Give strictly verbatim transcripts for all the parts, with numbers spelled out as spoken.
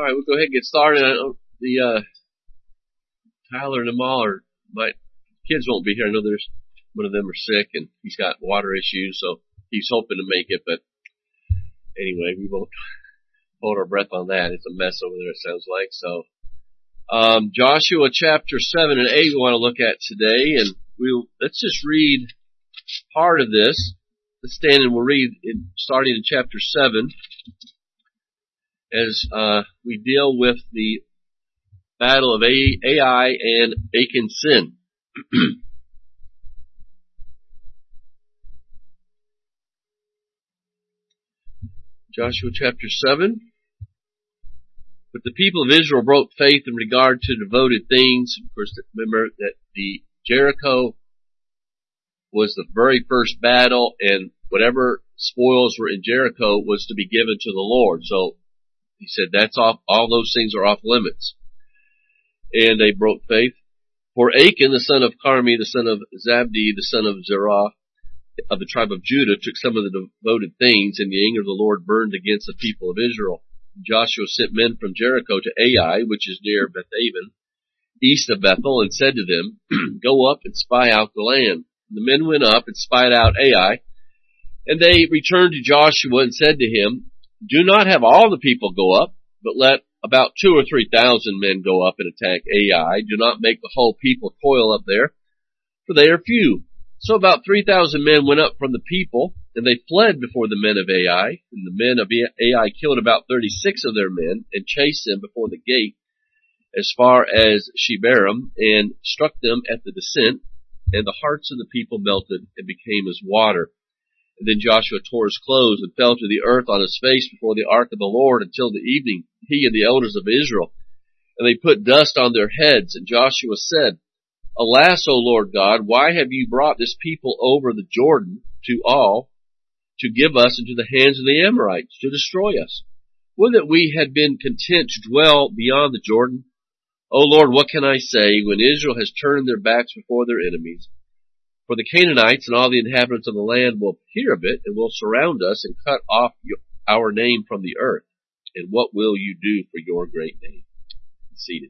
right, we'll go ahead and get started. The uh, Tyler and them all are, my kids won't be here. I know there's one of them are sick and he's got water issues, so he's hoping to make it. But anyway, we won't hold our breath on that. It's a mess over there, it sounds like. So, um, Joshua chapter seven and eight we want to look at today, and we'll let's just read part of this. Let's stand and we'll read in, starting in chapter seven. As uh, we deal with the battle of Ai and Achan's sin. Joshua chapter seven. But the people of Israel broke faith in regard to devoted things. Of course, remember that the Jericho was the very first battle, and whatever spoils were in Jericho was to be given to the Lord. So he said, that's off, all those things are off limits. And they broke faith. For Achan, the son of Carmi, the son of Zabdi, the son of Zerah, of the tribe of Judah, took some of the devoted things, and the anger of the Lord burned against the people of Israel. Joshua sent men from Jericho to Ai, which is near Bethaven, east of Bethel, and said to them, go up and spy out the land. And the men went up and spied out Ai, and they returned to Joshua and said to him, do not have all the people go up, but let about two or three thousand men go up and attack Ai. Do not make the whole people toil up there, for they are few. So about three thousand men went up from the people, and they fled before the men of Ai. And the men of Ai killed about thirty-six of their men, and chased them before the gate as far as Shebarim, and struck them at the descent, and the hearts of the people melted and became as water. And then Joshua tore his clothes and fell to the earth on his face before the ark of the Lord until the evening, he and the elders of Israel. And they put dust on their heads. And Joshua said, alas, O Lord God, why have you brought this people over the Jordan to all, to give us into the hands of the Amorites, to destroy us? Would that we had been content to dwell beyond the Jordan. O Lord, what can I say when Israel has turned their backs before their enemies? For the Canaanites and all the inhabitants of the land will hear of it, and will surround us and cut off our name from the earth. And what will you do for your great name? Be seated.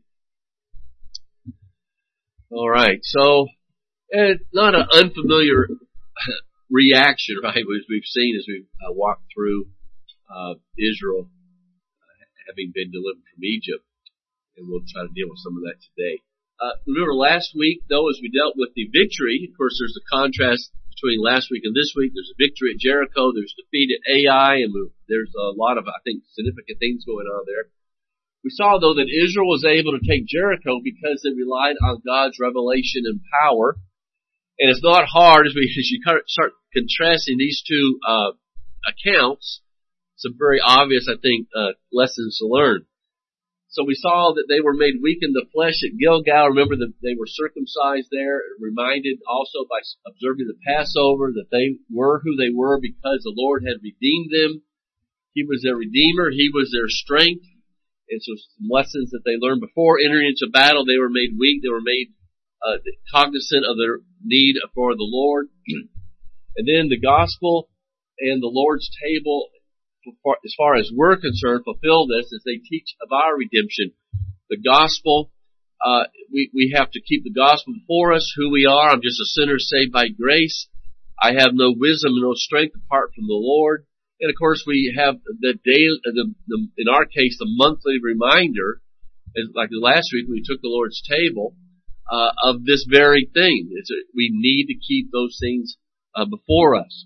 All right, so it's not an unfamiliar reaction, right, as we've seen as we've uh, walked through uh, Israel uh, having been delivered from Egypt, and we'll try to deal with some of that today. Uh, remember last week, though, as we dealt with the victory, of course, there's a contrast between last week and this week. There's a victory at Jericho, there's defeat at Ai, and there's a lot of, I think, significant things going on there. We saw, though, that Israel was able to take Jericho because they relied on God's revelation and power. And it's not hard as we as you start contrasting these two uh accounts. Some very obvious, I think, uh lessons to learn. So we saw that they were made weak in the flesh at Gilgal. Remember that they were circumcised there. Reminded also by observing the Passover that they were who they were because the Lord had redeemed them. He was their Redeemer. He was their strength. And so some lessons that they learned before entering into battle, they were made weak. They were made uh, cognizant of their need for the Lord. And then the gospel and the Lord's table, as far as we're concerned, fulfill this as they teach of our redemption. The gospel, uh, we, we have to keep the gospel before us, who we are. I'm just a sinner saved by grace. I have no wisdom and no strength apart from the Lord. And of course we have the daily, the, the, in our case, the monthly reminder, like the last week we took the Lord's table, uh, of this very thing. It's a, we need to keep those things, uh, before us.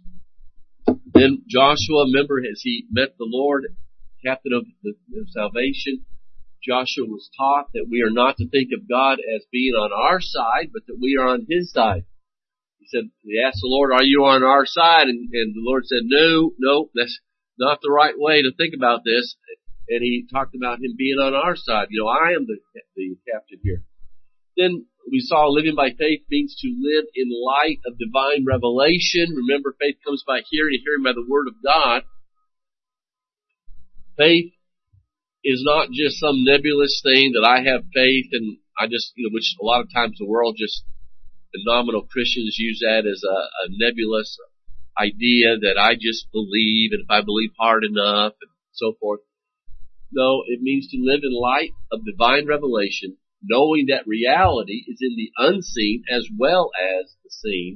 Then Joshua, remember, as he met the Lord, captain of the, the salvation, Joshua was taught that we are not to think of God as being on our side, but that we are on His side. He said, he asked the Lord, are you on our side? And, and the Lord said, no, no, that's not the right way to think about this. And he talked about Him being on our side. You know, I am the, the captain here. Then we saw living by faith means to live in light of divine revelation. Remember, faith comes by hearing, and hearing by the Word of God. Faith is not just some nebulous thing that I have faith and I just, you know, which a lot of times the world just, the nominal Christians use that as a, a nebulous idea that I just believe, and if I believe hard enough and so forth. No, it means to live in light of divine revelation, knowing that reality is in the unseen as well as the seen.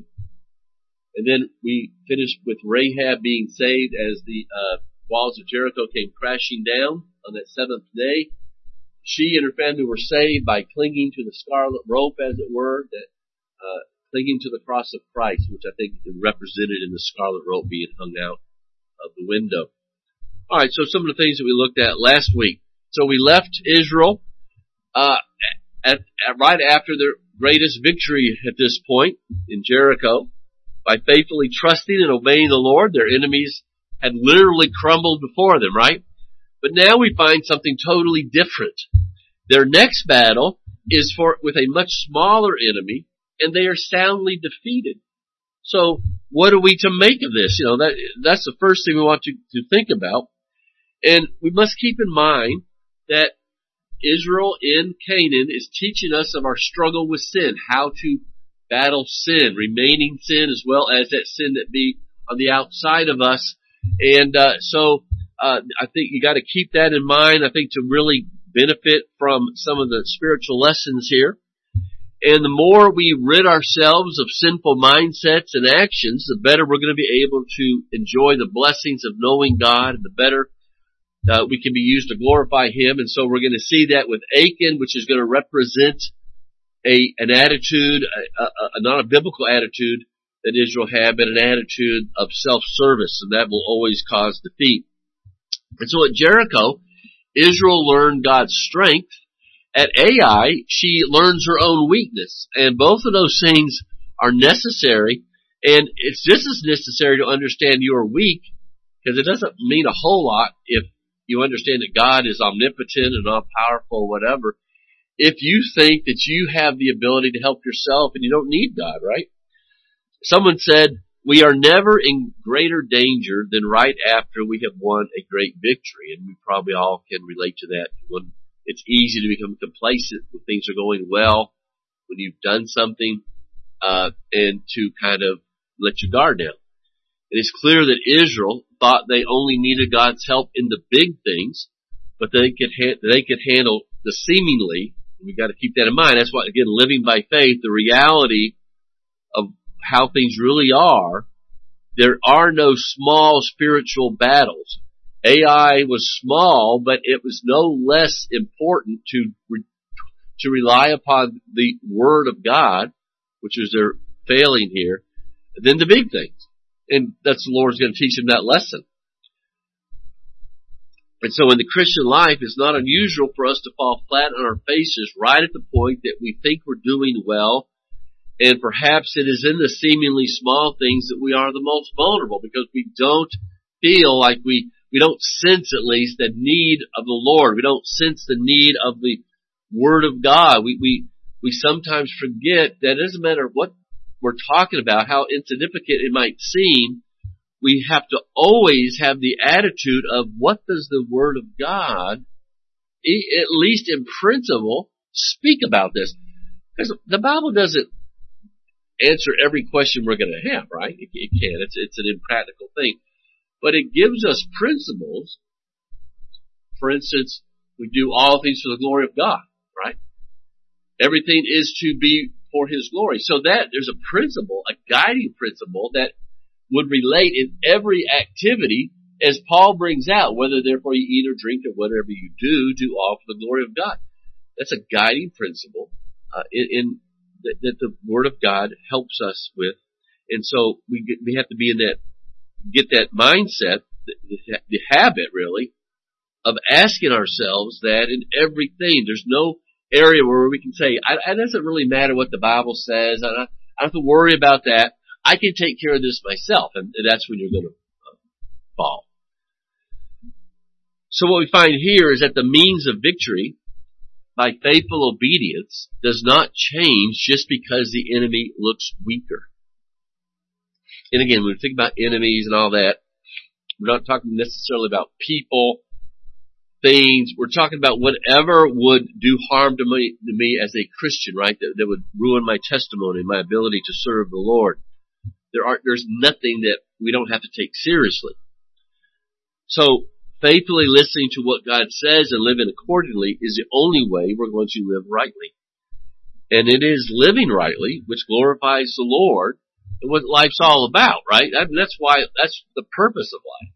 And then we finished with Rahab being saved as the uh, walls of Jericho came crashing down on that seventh day. She and her family were saved by clinging to the scarlet rope, as it were, that uh, clinging to the cross of Christ, which I think is represented in the scarlet rope being hung out of the window. All right, so some of the things that we looked at last week. So we left Israel uh, at, at right after their greatest victory at this point in Jericho. By faithfully trusting and obeying the Lord, their enemies had literally crumbled before them, right? But now we find something totally different. Their next battle is for with a much smaller enemy, and they are soundly defeated. So what are we to make of this? You know, that that's the first thing we want to, to think about. And we must keep in mind that Israel in Canaan is teaching us of our struggle with sin, how to battle sin, remaining sin, as well as that sin that be on the outside of us. And uh, so uh, I think you got to keep that in mind, I think, to really benefit from some of the spiritual lessons here. And the more we rid ourselves of sinful mindsets and actions, the better we're going to be able to enjoy the blessings of knowing God, and the better uh, we can be used to glorify Him. And so we're going to see that with Achan, which is going to represent a an attitude, a, a, a, not a biblical attitude that Israel had, but an attitude of self-service, and that will always cause defeat. And so at Jericho, Israel learned God's strength. At Ai, she learns her own weakness. And both of those things are necessary. And it's just as necessary to understand you're weak, because it doesn't mean a whole lot if you understand that God is omnipotent and all-powerful or whatever, if you think that you have the ability to help yourself and you don't need God, right? Someone said, we are never in greater danger than right after we have won a great victory. And we probably all can relate to that. When it's easy to become complacent when things are going well, when you've done something, uh, and to kind of let your guard down. It is clear that Israel thought they only needed God's help in the big things, but they could ha- they could handle the seemingly. We've got to keep that in mind. That's why, again, living by faith, the reality of how things really are, there are no small spiritual battles. Ai was small, but it was no less important to re- to rely upon the Word of God, which is their failing here, than the big things. And that's the Lord's going to teach them that lesson. And so in the Christian life, it's not unusual for us to fall flat on our faces right at the point that we think we're doing well, and perhaps it is in the seemingly small things that we are the most vulnerable, because we don't feel like we, we don't sense at least the need of the Lord. We don't sense the need of the Word of God. We, we, we sometimes forget that it doesn't matter what we're talking about, how insignificant it might seem, we have to always have the attitude of what does the Word of God, at least in principle, speak about this? Because the Bible doesn't answer every question we're going to have, right? It, it can. It's, it's an impractical thing. But it gives us principles. For instance, we do all things for the glory of God, right? Everything is to be for His glory. So that there's a principle, a guiding principle that would relate in every activity, as Paul brings out, whether therefore you eat or drink or whatever you do, do all for the glory of God. That's a guiding principle uh, in, in that, that the Word of God helps us with. And so we get, we have to be in that, get that mindset, the, the habit really, of asking ourselves that in everything. There's no area where we can say, I, it doesn't really matter what the Bible says. I, I don't have to worry about that. I can take care of this myself. And that's when you're going to uh, fall. So what we find here is that the means of victory by faithful obedience does not change just because the enemy looks weaker. And again, when we think about enemies and all that, we're not talking necessarily about people, things. We're talking about whatever would do harm to me, to me as a Christian, right? That, that would ruin my testimony, my ability to serve the Lord. There are, there's nothing that we don't have to take seriously. So, faithfully listening to what God says and living accordingly is the only way we're going to live rightly. And it is living rightly which glorifies the Lord and what life's all about, right? I mean, that's why, that's the purpose of life.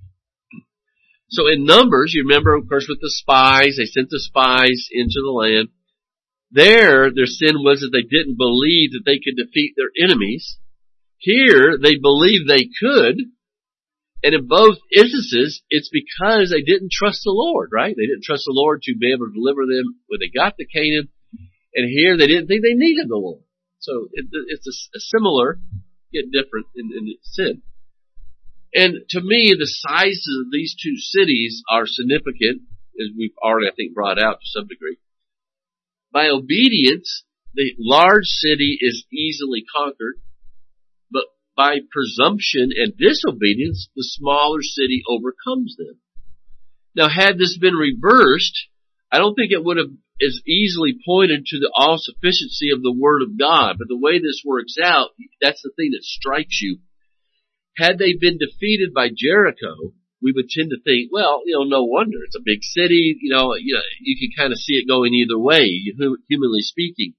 So in Numbers, you remember, of course, with the spies, they sent the spies into the land. There, their sin was that they didn't believe that they could defeat their enemies. Here, they believed they could. And in both instances, it's because they didn't trust the Lord, right? They didn't trust the Lord to be able to deliver them when they got to Canaan. And here, they didn't think they needed the Lord. So it, it's a, a similar, yet different in, in sin. And to me, the sizes of these two cities are significant, as we've already, I think, brought out to some degree. By obedience, the large city is easily conquered, but by presumption and disobedience, the smaller city overcomes them. Now, had this been reversed, I don't think it would have as easily pointed to the all-sufficiency of the Word of God, but the way this works out, that's the thing that strikes you. Had they been defeated by Jericho, we would tend to think, well, you know, no wonder. It's a big city. You know, you know, you can kind of see it going either way, humanly speaking.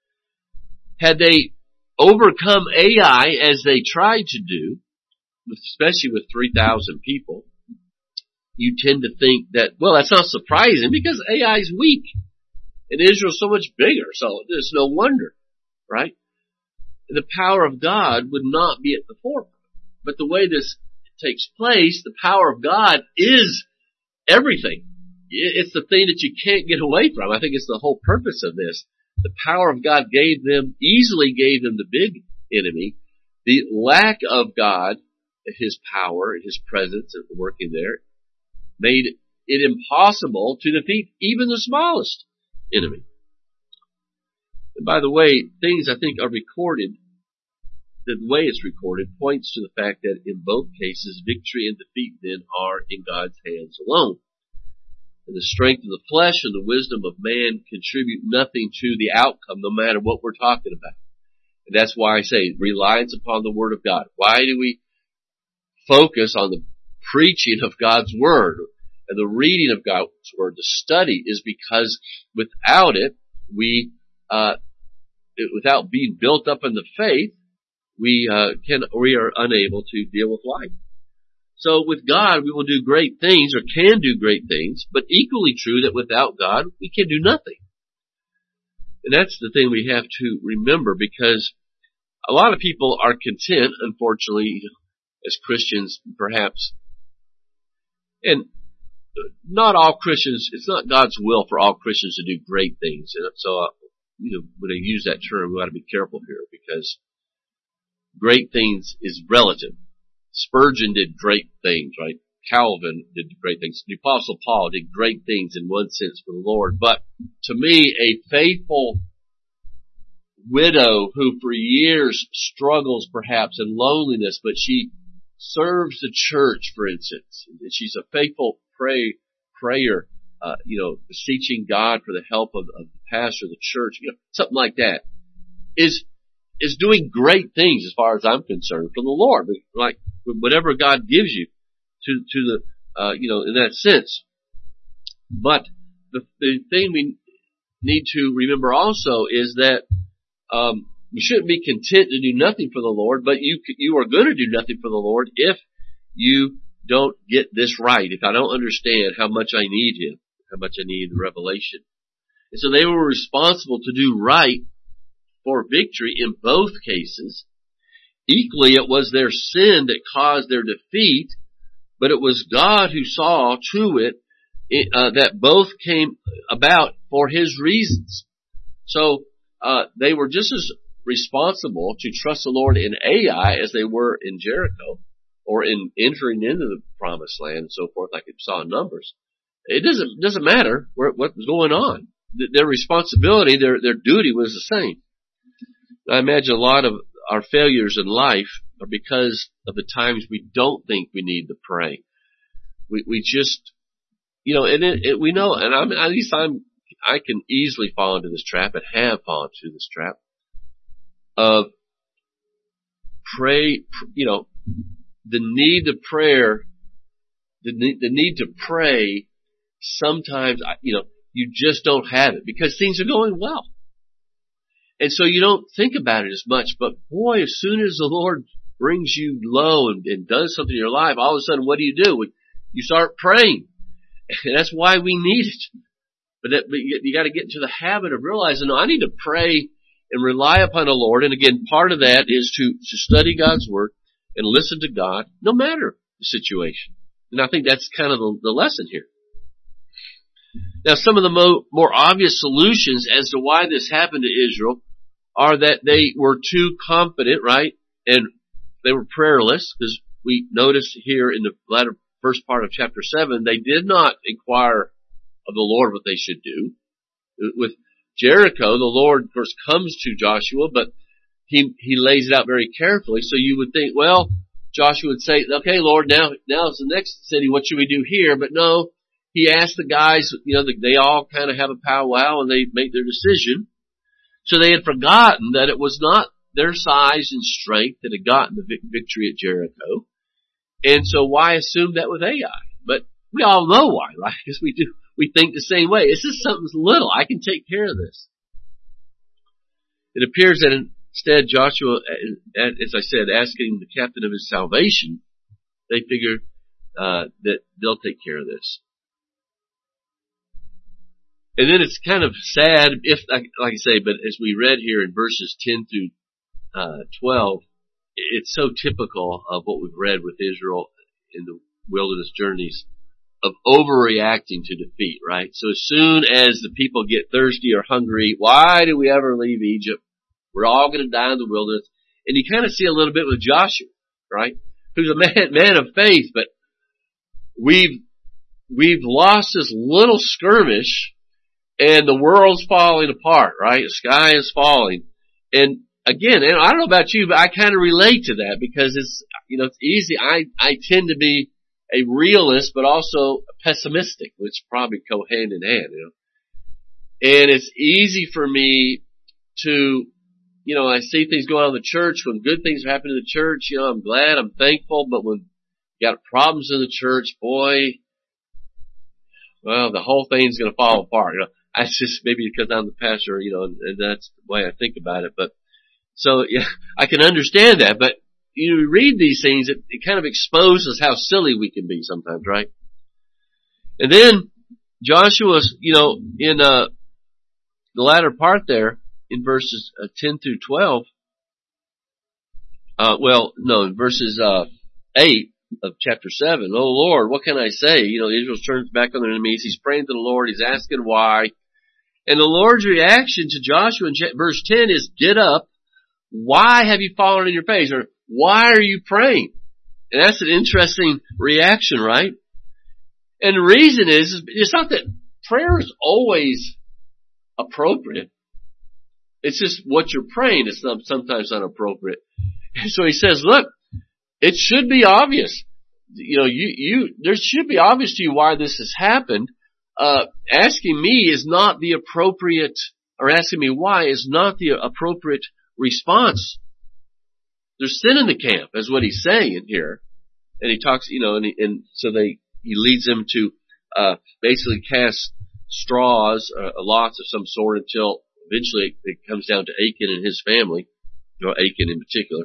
Had they overcome Ai as they tried to do, especially with three thousand people, you tend to think that, well, that's not surprising because Ai is weak and Israel's so much bigger, so there's no wonder, right? The power of God would not be at the forefront. But the way this takes place, the power of God is everything. It's the thing that you can't get away from. I think it's the whole purpose of this. The power of God gave them, easily gave them the big enemy. The lack of God, His power and His presence working there, made it impossible to defeat even the smallest enemy. And by the way, things I think are recorded, the way it's recorded points to the fact that in both cases, victory and defeat then are in God's hands alone. And the strength of the flesh and the wisdom of man contribute nothing to the outcome, no matter what we're talking about. And that's why I say reliance upon the Word of God. Why do we focus on the preaching of God's Word and the reading of God's Word? The study is because without it, we, uh, it, without being built up in the faith, we uh, can we are unable to deal with life. So with God, we will do great things or can do great things, but equally true that without God, we can do nothing. And that's the thing we have to remember, because a lot of people are content, unfortunately, as Christians, perhaps, and not all Christians, it's not God's will for all Christians to do great things. And so, uh, you know, when I use that term, we ought to be careful here, because great things is relative. Spurgeon did great things, right? Calvin did great things. The Apostle Paul did great things in one sense for the Lord. But to me, a faithful widow who for years struggles perhaps in loneliness, but she serves the church, for instance, and she's a faithful pray, prayer, uh, you know, beseeching God for the help of, of the pastor of the church, you know, something like that, is is doing great things as far as I'm concerned for the Lord. Like whatever God gives you to to the uh, you know, in that sense. But the the thing we need to remember also is that um, we shouldn't be content to do nothing for the Lord, but you you are going to do nothing for the Lord if you don't get this right. If I don't understand how much I need Him, how much I need the revelation. And so they were responsible to do right for victory in both cases. Equally, it was their sin that caused their defeat, but it was God who saw to it uh, that both came about for His reasons. So uh, they were just as responsible to trust the Lord in Ai as they were in Jericho, or in entering into the promised land and so forth, like it saw in Numbers. It doesn't doesn't matter where, what was going on. Their responsibility, their their duty was the same. I imagine a lot of our failures in life are because of the times we don't think we need to pray. We we just, you know, and it, it, we know, and I'm, at least I'm, I can easily fall into this trap and have fallen into this trap of pray, you know, the need of prayer the need, the need to pray, sometimes, you know, you just don't have it because things are going well. And so you don't think about it as much, but boy, as soon as the Lord brings you low and, and does something in your life, all of a sudden, what do you do? You start praying. And that's why we need it. But, that, but you, you got to get into the habit of realizing, no, I need to pray and rely upon the Lord. And again, part of that is to, to study God's Word and listen to God, no matter the situation. And I think that's kind of the, the lesson here. Now, some of the mo- more obvious solutions as to why this happened to Israel are that they were too confident, right? And they were prayerless, because we noticed here in the latter first part of chapter seven, they did not inquire of the Lord what they should do. With Jericho, the Lord, of course, comes to Joshua, but he, he lays it out very carefully. So you would think, well, Joshua would say, okay, Lord, now, now it's the next city. What should we do here? But no, he asked the guys, you know, they all kind of have a powwow and they make their decision. So they had forgotten that it was not their size and strength that had gotten the victory at Jericho. And so why assume that with Ai? But we all know why, right? Because we do, we think the same way. It's just something little. I can take care of this. It appears that instead Joshua, as I said, asking the captain of his salvation, they figure uh, that they'll take care of this. And then it's kind of sad, if like I say, but as we read here in verses ten through uh, twelve, it's so typical of what we've read with Israel in the wilderness journeys of overreacting to defeat, right? So as soon as the people get thirsty or hungry, why do we ever leave Egypt? We're all going to die in the wilderness. And you kind of see a little bit with Joshua, right? Who's a man, man of faith, but we've, we've lost this little skirmish and the world's falling apart, right? The sky is falling. And again, and I don't know about you, but I kind of relate to that because it's, you know, it's easy. I, I tend to be a realist, but also pessimistic, which probably go hand in hand, you know. And it's easy for me to, you know, I see things going on in the church. When good things are happening in the church, you know, I'm glad, I'm thankful. But when you got problems in the church, boy, well, the whole thing's going to fall apart. You know, I just maybe because I'm the pastor, you know, and, and that's the way I think about it. But so yeah, I can understand that. But you read these things, it, it kind of exposes how silly we can be sometimes, right? And then Joshua's, you know, in uh, the latter part there, in verses uh, ten through twelve, uh, well, no, in verses uh, eight of chapter seven, oh Lord, what can I say? You know, Israel turns back on their enemies. He's praying to the Lord. He's asking why. And the Lord's reaction to Joshua in verse ten is, get up. Why have you fallen on your face? Or why are you praying? And that's an interesting reaction, right? And the reason is, it's not that prayer is always appropriate. It's just what you're praying is sometimes inappropriate. And so he says, look, it should be obvious. You know, you, you, there should be obvious to you why this has happened. Uh, asking me is not the appropriate, or asking me why is not the appropriate response. There's sin in the camp, is what he's saying here. And he talks, you know, and, he, and so they, he leads them to, uh, basically cast straws, uh, lots of some sort until eventually it comes down to Achan and his family, or Achan in particular.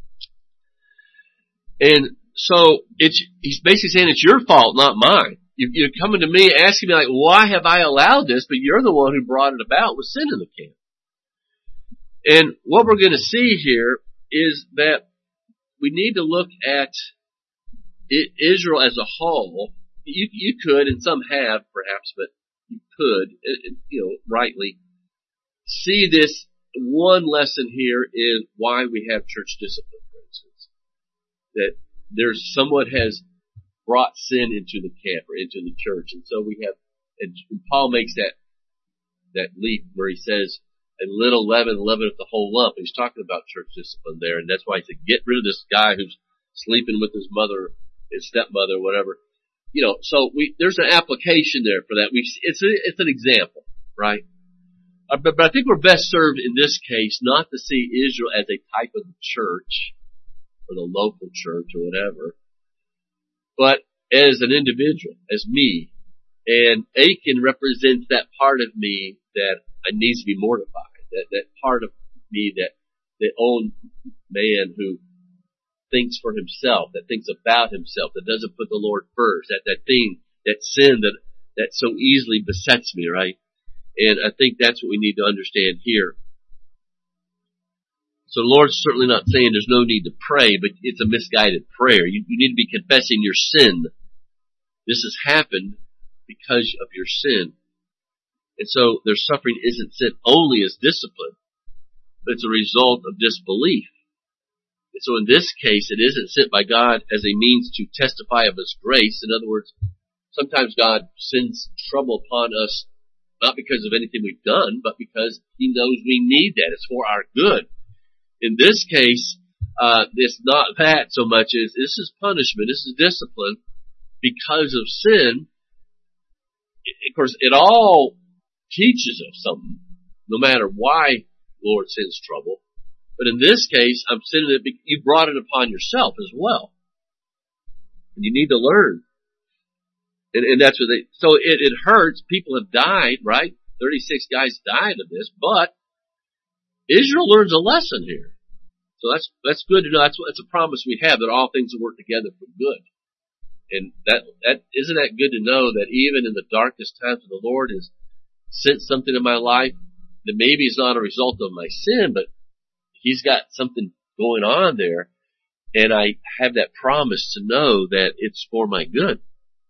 And so it's, he's basically saying it's your fault, not mine. You, you're coming to me asking me like, why have I allowed this? But you're the one who brought it about with sin in the camp. And what we're going to see here is that we need to look at it, Israel as a whole. You, you could, and some have perhaps, but you could, you know, rightly see this. One lesson here is why we have church discipline, for instance. That there's somewhat has brought sin into the camp or into the church. And so we have, and Paul makes that, that leap where he says, a little leaven leaveneth the whole lump. He's talking about church discipline there, and that's why he said, get rid of this guy who's sleeping with his mother, his stepmother, whatever. You know, so we, there's an application there for that. We, it's a, it's an example, right? Uh, but, but I think we're best served in this case not to see Israel as a type of the church or the local church or whatever, but as an individual, as me. And Achan represents that part of me that needs to be mortified. That, that part of me that, the old man who thinks for himself, that thinks about himself, that doesn't put the Lord first, that, that thing, that sin that, that so easily besets me, right? And I think that's what we need to understand here. So the Lord's certainly not saying there's no need to pray, but it's a misguided prayer. You, you need to be confessing your sin. This has happened because of your sin. And so their suffering isn't sent only as discipline, but it's a result of disbelief. And so in this case, it isn't sent by God as a means to testify of His grace. In other words, sometimes God sends trouble upon us not because of anything we've done, but because He knows we need that. It's for our good. In this case, uh, it's not that so much as this is punishment, this is discipline because of sin. Of course, it all teaches us something, no matter why the Lord sends trouble. But in this case, I'm sending it, you brought it upon yourself as well. And you need to learn. And, and that's what they, so it, it hurts. People have died, right? thirty-six guys died of this, but Israel learns a lesson here. So that's, that's good to know. That's, that's a promise we have, that all things will work together for good. And that, that, isn't that good to know that even in the darkest times when the Lord has sent something in my life that maybe is not a result of my sin, but He's got something going on there, and I have that promise to know that it's for my good.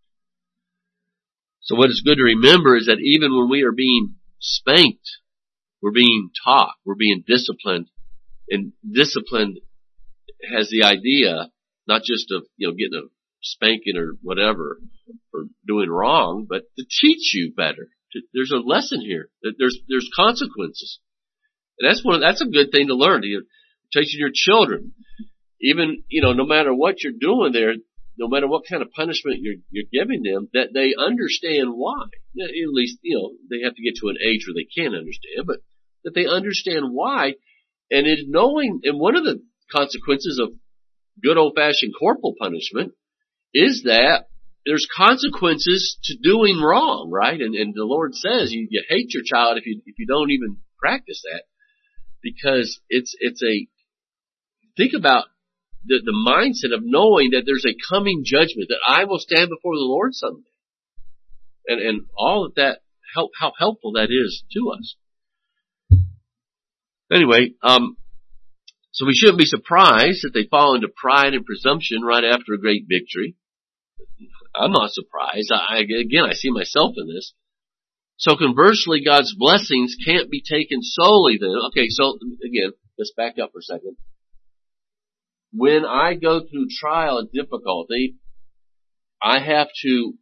So what is good to remember is that even when we are being spanked, we're being taught, we're being disciplined, and discipline has the idea not just of, you know, getting a spanking or whatever or doing wrong, but to teach you better. There's a lesson here. There's there's consequences, and that's one. That's a good thing to learn. To teaching your children, even you know, no matter what you're doing there, no matter what kind of punishment you're you're giving them, that they understand why. At least you know they have to get to an age where they can understand, but that they understand why. And in knowing, and one of the consequences of good old-fashioned corporal punishment is that there's consequences to doing wrong, right? And, and the Lord says you, you hate your child if you if you don't even practice that, because it's it's a think about the the mindset of knowing that there's a coming judgment, that I will stand before the Lord someday, and and all of that help how helpful that is to us. Anyway, um, so we shouldn't be surprised that they fall into pride and presumption right after a great victory. I'm not surprised. I, again, I see myself in this. So conversely, God's blessings can't be taken solely then. Okay, so again, let's back up for a second. When I go through trial and difficulty, I have to,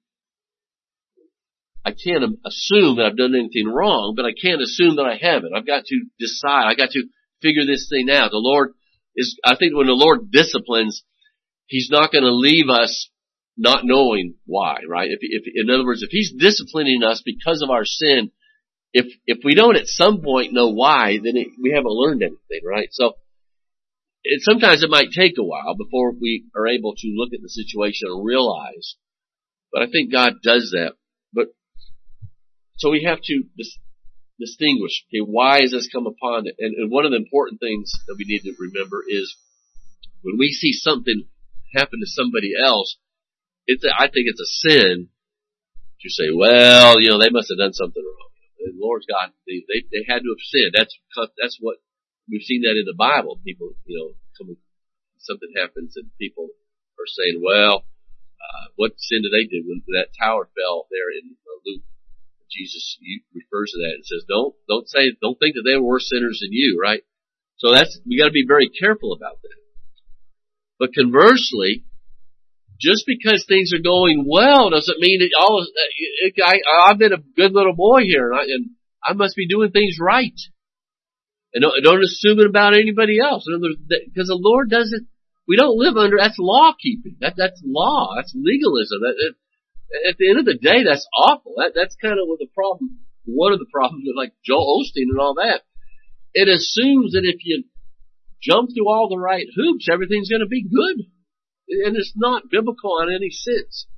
I can't assume that I've done anything wrong, but I can't assume that I haven't. I've got to decide. I've got to figure this thing out. The Lord is, I think when the Lord disciplines, He's not going to leave us not knowing why, right? If, if, in other words, if He's disciplining us because of our sin, if, if we don't at some point know why, then it, we haven't learned anything, right? So, it, sometimes it might take a while before we are able to look at the situation and realize, but I think God does that. But, so we have to dis- distinguish, okay, why has this come upon it? And, and one of the important things that we need to remember is when we see something happen to somebody else, It's a, I think it's a sin to say, well, you know, they must have done something wrong. The Lord's God, they, they, they had to have sinned. That's, that's what, we've seen that in the Bible. People, you know, come, something happens and people are saying, well, uh, what sin did they do when that tower fell there in Luke? Jesus refers to that and says, don't, don't say, don't think that they were worse sinners than you, right? So that's, we gotta be very careful about that. But conversely, just because things are going well doesn't mean that all of, I, I've been a good little boy here, and I, and I must be doing things right. And don't, don't assume it about anybody else. Because the Lord doesn't, we don't live under, that's law keeping. That, that's law. That's legalism. That, that, at the end of the day, that's awful. That, that's kind of what the problem, one of the problems with like Joel Osteen and all that. It assumes that if you jump through all the right hoops, everything's going to be good. And it's not biblical in any sense.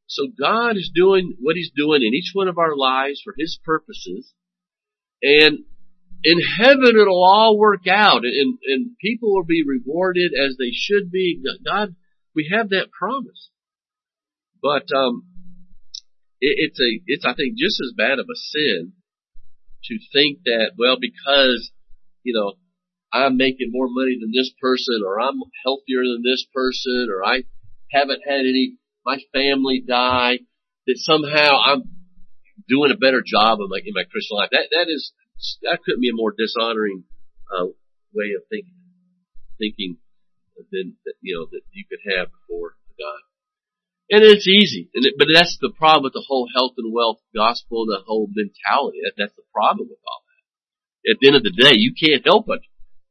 So God is doing what He's doing in each one of our lives for His purposes. And in heaven it'll all work out, and, and people will be rewarded as they should be. God, we have that promise. But um, it, it's a, it's I think just as bad of a sin to think that, well, because you know I'm making more money than this person, or I'm healthier than this person, or I haven't had any my family die, that somehow I'm doing a better job in my in my Christian life. That that is. That couldn't be a more dishonoring uh, way of thinking, thinking than you know that you could have before God. And it's easy, and it, but that's the problem with the whole health and wealth gospel, the whole mentality. That, that's the problem with all that. At the end of the day, you can't help but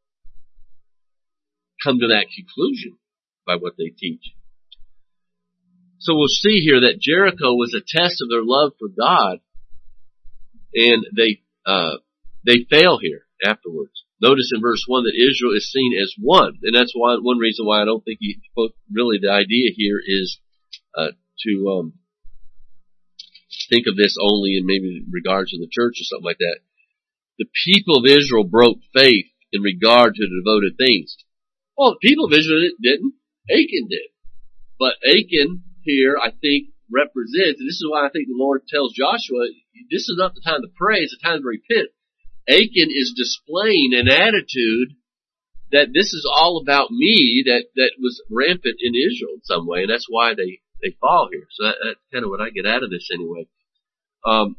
come to that conclusion by what they teach. So we'll see here that Jericho was a test of their love for God, and they. Uh, They fail here afterwards. Notice in verse one that Israel is seen as one, and that's why, one reason why I don't think he, really the idea here is uh, to um, think of this only in maybe regards to the church or something like that. The people of Israel broke faith in regard to the devoted things. Well, the people of Israel didn't. Achan did. But Achan here, I think, represents, and this is why I think the Lord tells Joshua, this is not the time to pray, it's the time to repent. Achan is displaying an attitude that this is all about me that, that was rampant in Israel in some way, and that's why they, they fall here. So that, that's kind of what I get out of this anyway. Um,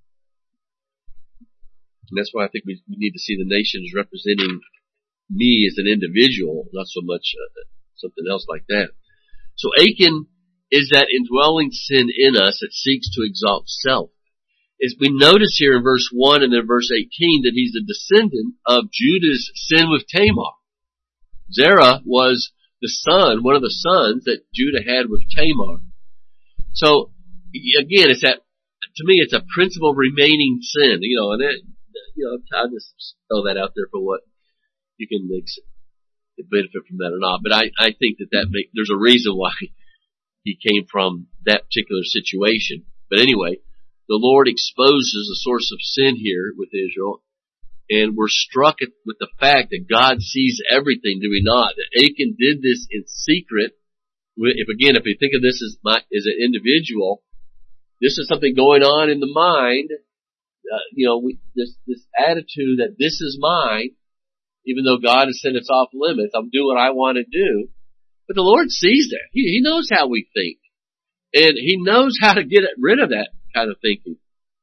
and that's why I think we, we need to see the nations representing me as an individual, not so much uh, something else like that. So Achan is that indwelling sin in us that seeks to exalt self. As we notice here in verse one and then verse eighteen that he's a descendant of Judah's sin with Tamar. Zerah was the son, one of the sons that Judah had with Tamar. So, again, it's that, to me, it's a principle of remaining sin, you know, and it, you know, I'll just throw that out there for what you can benefit from that or not. But I, I think that that make, there's a reason why he came from that particular situation. But anyway, the Lord exposes the source of sin here with Israel, and we're struck with the fact that God sees everything, do we not? That Achan did this in secret. If again, if we think of this as my, as an individual, this is something going on in the mind. Uh, you know, we, this this attitude that this is mine, even though God has said it's off limits. I'm doing what I want to do, but the Lord sees that. He, he knows how we think, and He knows how to get rid of that kind of thinking.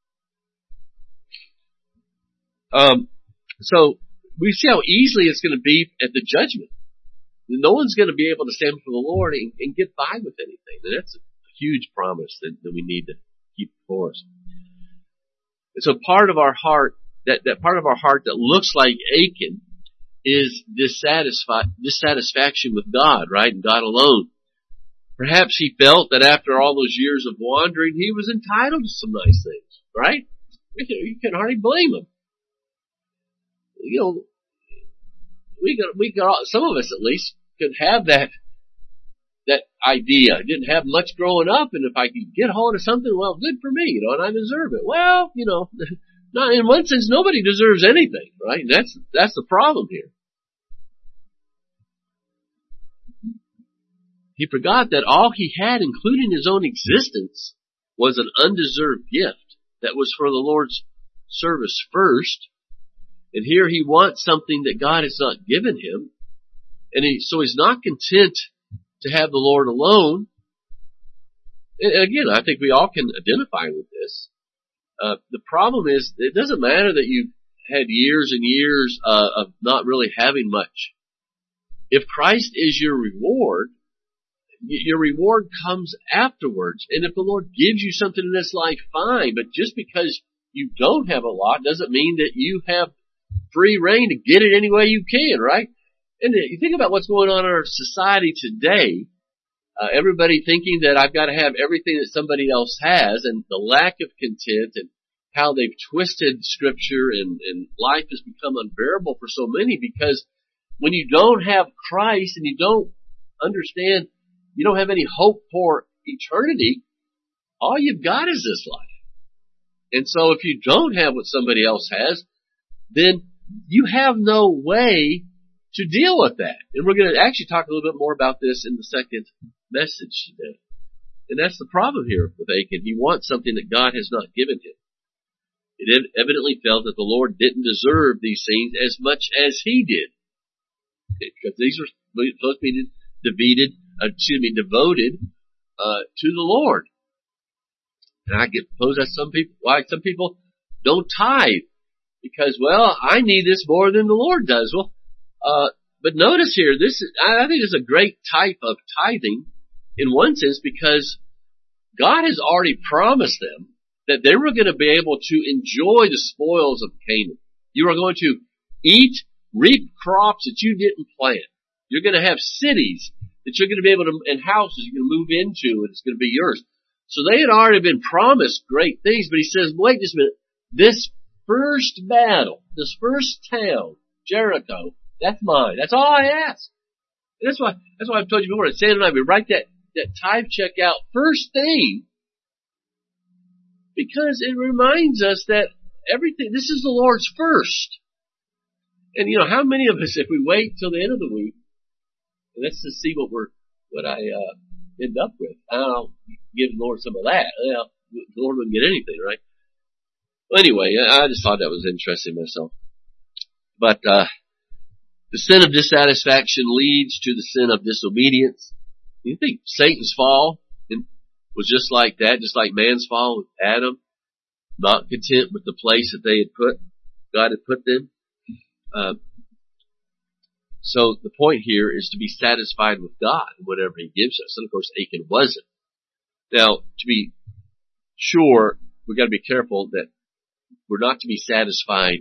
Um, so we see how easily it's going to be at the judgment. No one's going to be able to stand before the Lord and, and get by with anything. And that's a huge promise that, that we need to keep before us. And so part of our heart, that, that part of our heart that looks like Achan is dissatisfied, dissatisfaction with God, right? And God alone. Perhaps he felt that after all those years of wandering, he was entitled to some nice things, right? You can hardly blame him. You know, we got, we got, some of us at least could have that, that idea. I didn't have much growing up, and if I could get hold of something, well, good for me, you know, and I deserve it. Well, you know, not, in one sense, nobody deserves anything, right? And that's, that's the problem here. He forgot that all he had, including his own existence, was an undeserved gift that was for the Lord's service first. And here he wants something that God has not given him. And he, so he's not content to have the Lord alone. And again, I think we all can identify with this. Uh, the problem is, it doesn't matter that you've had years and years uh, of not really having much. If Christ is your reward, your reward comes afterwards. And if the Lord gives you something in this life, fine. But just because you don't have a lot doesn't mean that you have free reign to get it any way you can, right? And you think about what's going on in our society today. Uh, everybody thinking that I've got to have everything that somebody else has, and the lack of content, and how they've twisted Scripture, and, and life has become unbearable for so many, because when you don't have Christ and you don't understand, you don't have any hope for eternity, all you've got is this life. And so if you don't have what somebody else has, then you have no way to deal with that. And we're going to actually talk a little bit more about this in the second message today. And that's the problem here with Achan. He wants something that God has not given him. It evidently felt that the Lord didn't deserve these things as much as he did. Because these were supposed to be defeated, uh, excuse me, devoted uh, to the Lord. And I get suppose that's some people why some people don't tithe. Because, well, I need this more than the Lord does. Well, uh, but notice here, this is, I think it's a great type of tithing in one sense because God has already promised them that they were going to be able to enjoy the spoils of Canaan. You are going to eat, reap crops that you didn't plant. You're going to have cities that you're going to be able to, and houses you're going to move into, and it's going to be yours. So they had already been promised great things, but he says, wait just a minute, this first battle, this first town, Jericho, that's mine. That's all I ask. And that's why, that's why I've told you before, at Sam and I, we write that, that tithe check out first thing, because it reminds us that everything, this is the Lord's first. And you know, how many of us, if we wait till the end of the week, and let's just see what we're, what I, uh, end up with. I'll give the Lord some of that. Well, the Lord wouldn't get anything, right? Well, anyway, I just thought that was interesting myself. But, uh, the sin of dissatisfaction leads to the sin of disobedience. You think Satan's fall was just like that, just like man's fall with Adam, not content with the place that they had put, God had put them. Uh, so the point here is to be satisfied with God and whatever He gives us. And of course, Achan wasn't. Now, to be sure, we've got to be careful that we're not to be satisfied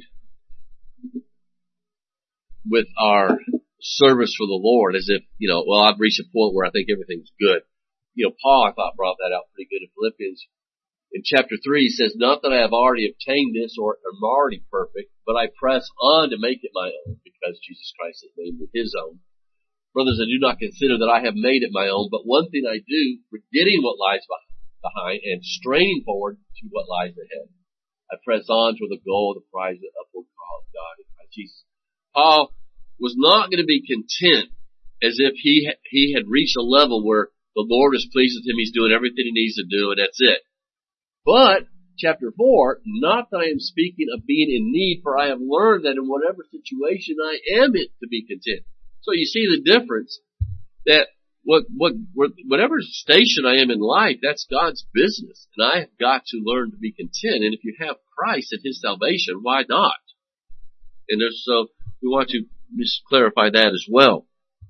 with our service for the Lord as if, you know, well, I've reached a point where I think everything's good. You know, Paul, I thought, brought that out pretty good in Philippians. In chapter three, he says, not that I have already obtained this or am already perfect, but I press on to make it my own because Jesus Christ has made me His own. Brothers, I do not consider that I have made it my own, but one thing I do, forgetting what lies behind and straining forward to what lies ahead. I press on toward the goal of the prize of the upward call of God in Christ Jesus. Paul was not going to be content as if he he had reached a level where the Lord is pleased with him, He's doing everything He needs to do, and that's it. But, chapter four, not that I am speaking of being in need, for I have learned that in whatever situation I am it to be content. So you see the difference, that what, what, whatever station I am in life, that's God's business, and I have got to learn to be content. And if you have Christ and His salvation, why not? And there's, so we want to just clarify that as well.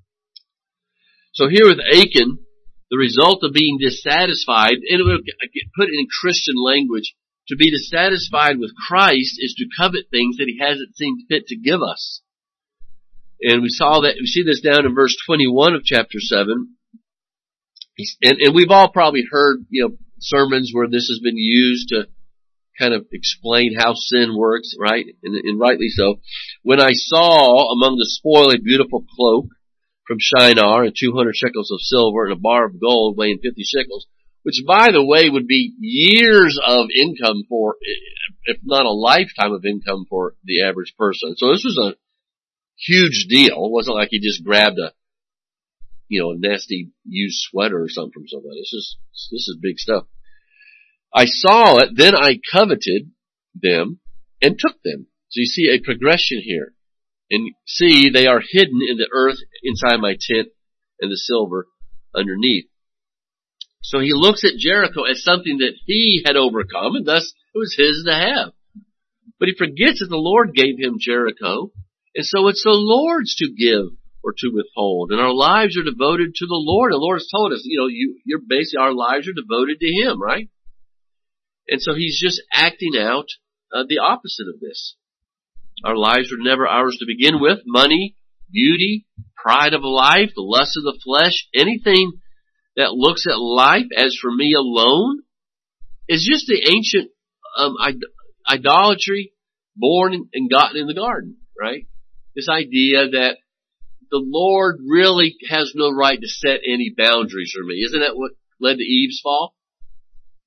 So here with Achan, the result of being dissatisfied, and it would put it in Christian language, to be dissatisfied with Christ is to covet things that He hasn't seen fit to give us. And we saw that, we see this down in verse twenty-one of chapter seven. And, and we've all probably heard, you know, sermons where this has been used to kind of explain how sin works, right? And, and rightly so. When I saw among the spoil a beautiful cloak from Shinar and two hundred shekels of silver and a bar of gold weighing fifty shekels, which by the way would be years of income for, if not a lifetime of income for the average person. So this was a huge deal. It wasn't like he just grabbed a, you know, a nasty used sweater or something from somebody. This is, this is big stuff. I saw it, then I coveted them and took them. So you see a progression here. And see, they are hidden in the earth inside my tent and the silver underneath. So he looks at Jericho as something that he had overcome, and thus it was his to have. But he forgets that the Lord gave him Jericho, and so it's the Lord's to give or to withhold. And our lives are devoted to the Lord. The Lord has told us, you know, you, you're basically, our lives are devoted to Him, right? And so he's just acting out uh, the opposite of this. Our lives were never ours to begin with. Money, beauty, pride of life, the lust of the flesh, anything that looks at life as for me alone is just the ancient um, idolatry born and gotten in the garden, right? This idea that the Lord really has no right to set any boundaries for me. Isn't that what led to Eve's fall?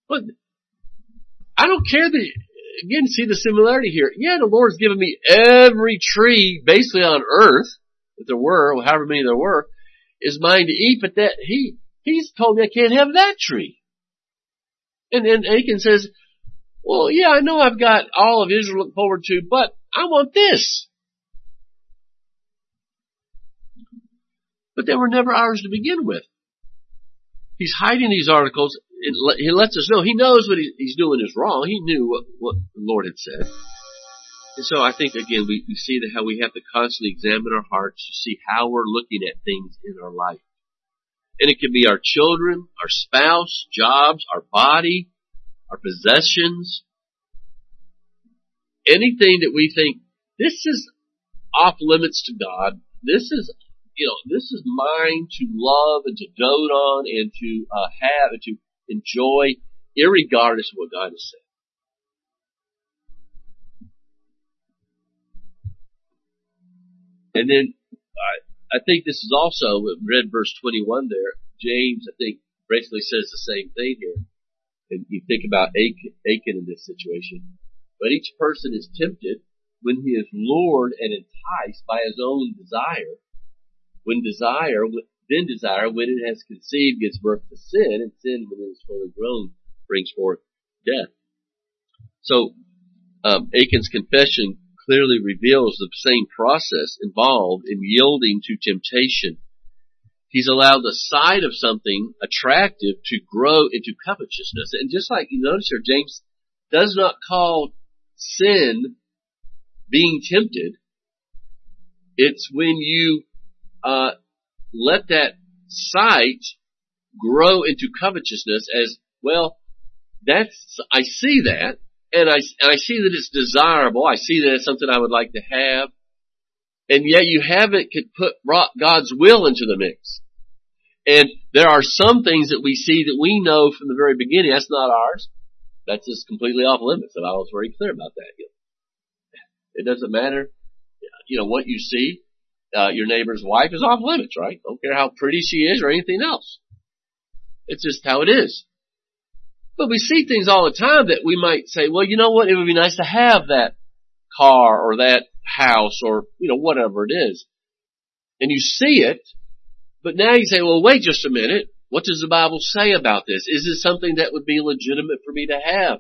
But I don't care that, again, see the similarity here. Yeah, the Lord's given me every tree basically on earth, if there were, or however many there were, is mine to eat, but that he, he's told me I can't have that tree. And then Achan says, well, yeah, I know I've got all of Israel to look forward to, but I want this. But they were never ours to begin with. He's hiding these articles. He lets us know he knows what he's doing is wrong. He knew what, what the Lord had said. And so I think, again, we, we see that how we have to constantly examine our hearts to see how we're looking at things in our life. And it can be our children, our spouse, jobs, our body, our possessions. Anything that we think, this is off limits to God. This is, you know, this is mine to love and to dote on and to uh, have and to enjoy, irregardless of what God has said. And then I, I think this is also, we read verse twenty-one there. James, I think, basically says the same thing here. And you think about Achan, Achan in this situation. But each person is tempted when he is lured and enticed by his own desire. When desire, then desire, when it has conceived, gives birth to sin, and sin, when it is fully grown, brings forth death. So, um, Achan's confession clearly reveals the same process involved in yielding to temptation. He's allowed the sight of something attractive to grow into covetousness. And just like you notice here, James does not call sin being tempted. It's when you uh let that sight grow into covetousness as, well, that's, I see that, and I, and I see that it's desirable. I see that it's something I would like to have. And yet you haven't put, brought God's will into the mix. And there are some things that we see that we know from the very beginning, that's not ours. That's just completely off limits. And I was very clear about that. It doesn't matter, you know, what you see. Uh, your neighbor's wife is off limits, right? Don't care how pretty she is or anything else. It's just how it is. But we see things all the time that we might say, well, you know what? It would be nice to have that car or that house or, you know, whatever it is. And you see it, but now you say, well, wait just a minute. What does the Bible say about this? Is this something that would be legitimate for me to have?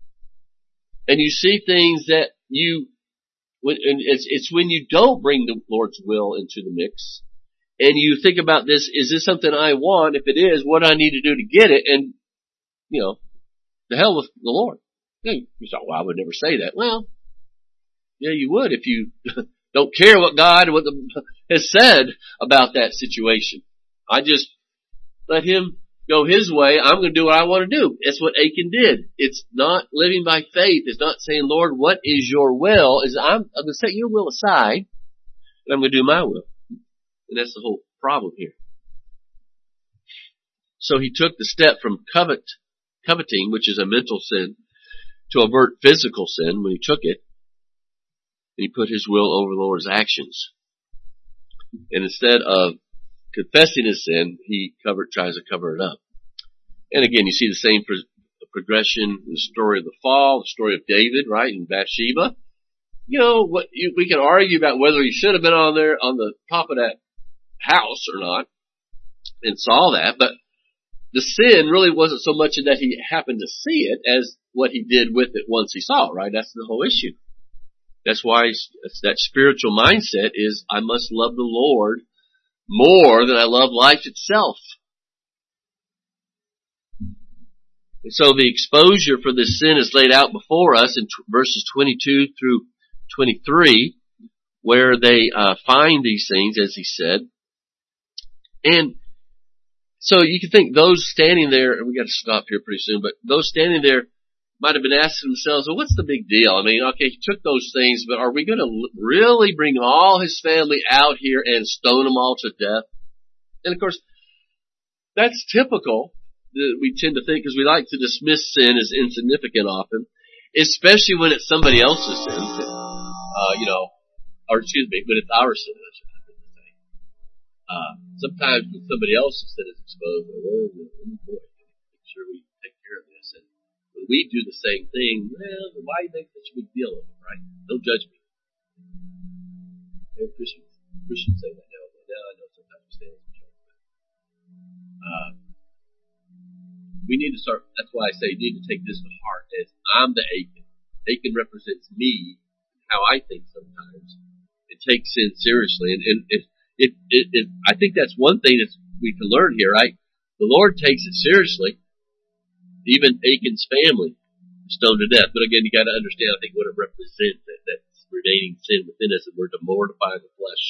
And you see things that you, when, and it's, it's when you don't bring the Lord's will into the mix, and you think about this, is this something I want? If it is, what do I need to do to get it? And, you know, the hell with the Lord. You thought, well, I would never say that. Well, yeah, you would if you don't care what God what the, has said about that situation. I just let Him go His way. I'm going to do what I want to do. That's what Achan did. It's not living by faith. It's not saying, Lord, what is your will? Is I'm, I'm going to set your will aside, and I'm going to do my will. And that's the whole problem here. So he took the step from covet, coveting, which is a mental sin, to avert physical sin when he took it. And he put his will over the Lord's actions. And instead of confessing his sin, he covered, tries to cover it up. And again, you see the same pro- progression in the story of the fall, the story of David, right, and Bathsheba. You know, what you, we can argue about whether he should have been on there on the top of that house or not, and saw that, but the sin really wasn't so much that he happened to see it as what he did with it once he saw it, right? That's the whole issue. That's why that spiritual mindset is, I must love the Lord more than I love life itself. And so the exposure for this sin is laid out before us in t- verses twenty-two through twenty-three, where they uh, find these things, as he said. And so you can think those standing there, and we got to stop here pretty soon, but those standing there might have been asking themselves, well, what's the big deal? I mean, okay, he took those things, but are we going to really bring all his family out here and stone them all to death? And of course, that's typical. We tend to think, because we like to dismiss sin as insignificant often, especially when it's somebody else's sin, uh, you know, or excuse me, when it's our sin, I should have to say. Uh, sometimes when somebody else's sin is exposed, well, we're, we're, we're make sure we take care of this. And we do the same thing, well, why make such a big deal of it, right? Don't judge me. And Christians, Christians say that now. Now I know sometimes we stand as a joke. Uh, we need to start, that's why I say you need to take this to heart as I'm the Achan. Achan represents me, how I think sometimes, and take sin seriously. And, and it, it, it, it, I think that's one thing that we can learn here, right? The Lord takes it seriously. Even Achan's family was stoned to death. But again, you got to understand, I think, what it represents, that, that remaining sin within us, and we're to mortify the flesh.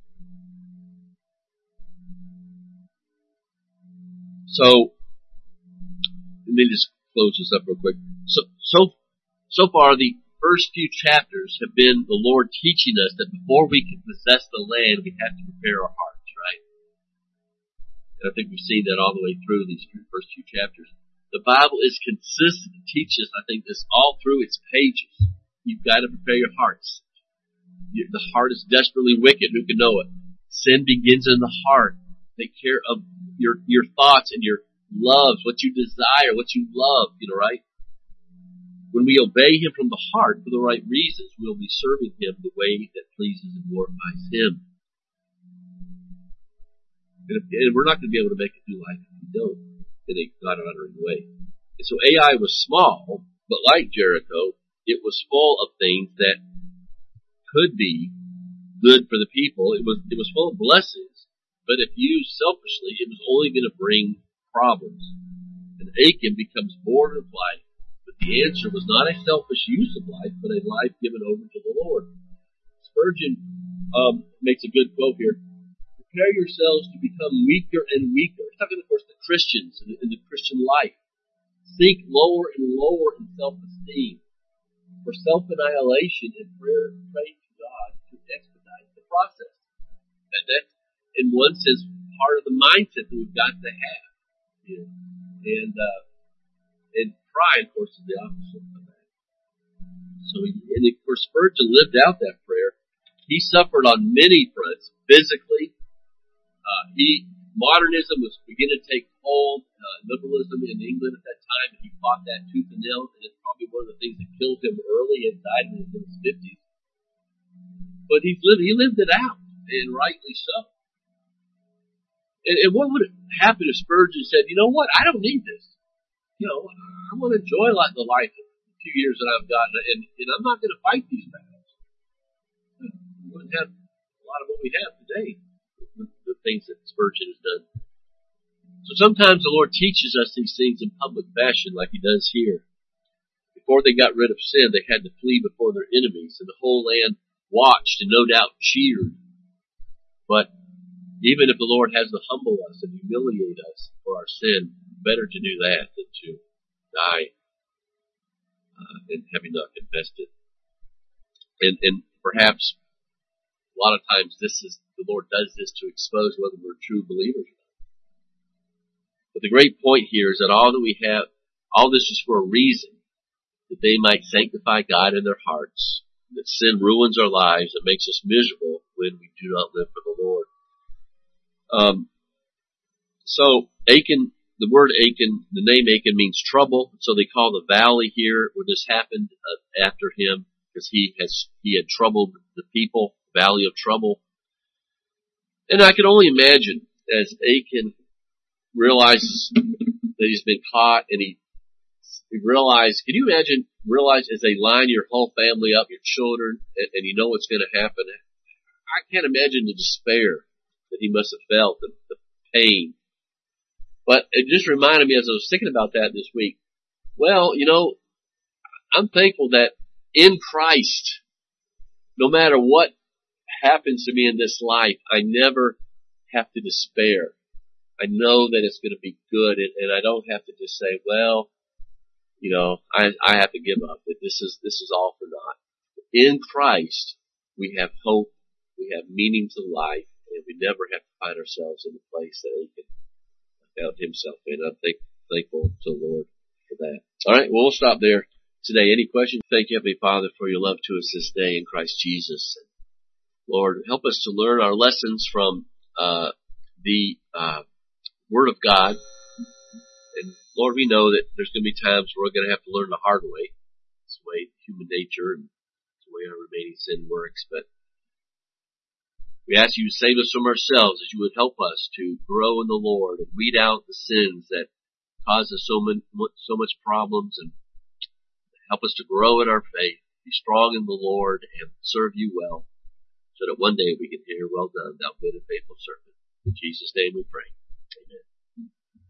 So, let me just close this up real quick. So, so, so far, the first few chapters have been the Lord teaching us that before we can possess the land, we have to prepare our hearts, right? And I think we've seen that all the way through these first few chapters. The Bible is consistent to teach us, I think, this all through its pages. You've got to prepare your hearts. The heart is desperately wicked. Who can know it? Sin begins in the heart. Take care of your, your thoughts and your loves, what you desire, what you love, you know, right? When we obey Him from the heart for the right reasons, we'll be serving Him the way that pleases and glorifies Him. And, if, and we're not going to be able to make it through life if we don't in a God-honoring way. And so Ai was small, but like Jericho, it was full of things that could be good for the people. It was, it was full of blessings, but if used selfishly, it was only going to bring problems. And Achan becomes bored of life, but the answer was not a selfish use of life, but a life given over to the Lord. Spurgeon um, makes a good quote here. Prepare yourselves to become weaker and weaker. He's talking, of course, to Christians in the, in the Christian life. Sink lower and lower in self-esteem. For self-annihilation and prayer, pray to God to expedite the process. And that's, in one sense, part of the mindset that we've got to have. You know? And, uh, and pride, of course, is the opposite of that. So, he, and of course, Spurgeon lived out that prayer. He suffered on many fronts, physically. Uh, he, modernism was beginning to take hold, uh, liberalism in England at that time, and he fought that tooth and nail, and it's probably one of the things that killed him early and died in his fifties. But he lived, he lived it out, and rightly so. And, and what would happen if Spurgeon said, you know what, I don't need this. You know, I want to enjoy like the life of the few years that I've gotten, and, and I'm not going to fight these battles. We wouldn't have a lot of what we have today. The things that Spurgeon has done. So sometimes the Lord teaches us these things in public fashion like He does here. Before they got rid of sin, they had to flee before their enemies, and the whole land watched and no doubt cheered. But even if the Lord has to humble us and humiliate us for our sin, better to do that than to die uh, and having not confessed it. And, and perhaps a lot of times this is the Lord does this to expose whether we're true believers or not. But the great point here is that all that we have, all this is for a reason, that they might sanctify God in their hearts, that sin ruins our lives and makes us miserable when we do not live for the Lord. Um, so Achan, the word Achan, the name Achan means trouble, so they call the valley here where this happened uh, after him, because he has he had troubled the people, valley of trouble. And I can only imagine as Achan realizes that he's been caught and he, he realized, can you imagine, realize as they line your whole family up, your children, and, and you know what's going to happen? I can't imagine the despair that he must have felt, the, the pain. But it just reminded me as I was thinking about that this week, well, you know, I'm thankful that in Christ, no matter what happens to me in this life, I never have to despair. I know that it's going to be good, and, and I don't have to just say, well, you know, I, I have to give up. That this is this is all for naught. In Christ, we have hope, we have meaning to life, and we never have to find ourselves in the place that He can found himself in. I'm thank, thankful to the Lord for that. All right, well, we'll stop there today. Any questions? Thank you, Heavenly Father, for your love to us this day in Christ Jesus. Lord, help us to learn our lessons from uh, the uh, Word of God, and Lord, we know that there's going to be times where we're going to have to learn the hard way. It's the way human nature and it's the way our remaining sin works. But we ask you to save us from ourselves, as you would help us to grow in the Lord and weed out the sins that cause us so much, so much problems, and help us to grow in our faith, be strong in the Lord, and serve you well, so that one day we can hear, well done, thou good and faithful servant. In Jesus' name we pray.